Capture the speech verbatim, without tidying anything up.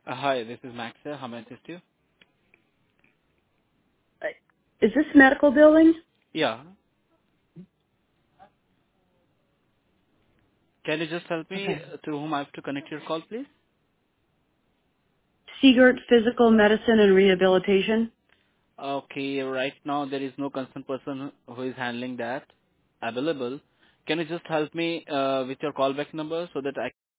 Uh, Hi, this is Max here. How may I assist you? Is this medical billing? Yeah. Can you just help me Okay. uh, through whom I have to connect your call, please? Seegert Physical Medicine and Rehabilitation. Okay, right now there is no concerned person who is handling that available. Can you just help me uh, with your callback number so that I